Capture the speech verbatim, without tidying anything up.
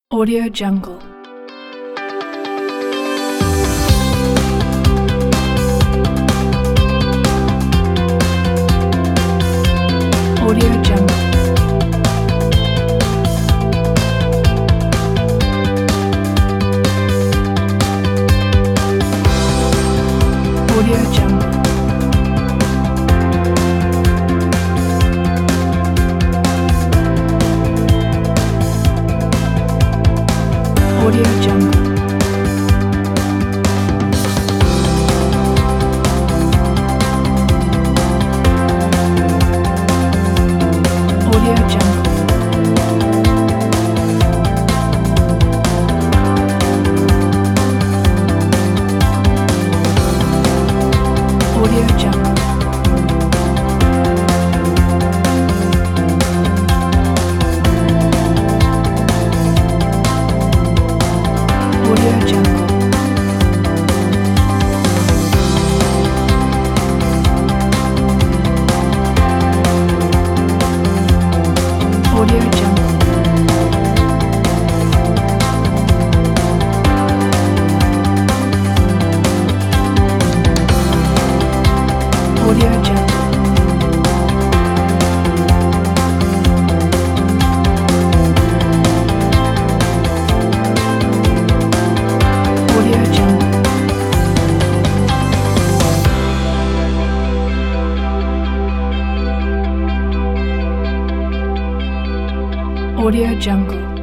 Audio Jungle. Audio Jungle. Audio Jungle. Audio Jungle. Audio Jungle. Audio Jungle. Audio Jungle. Audio Jungle. Audio Jungle. Audio Jungle. Audio Jungle.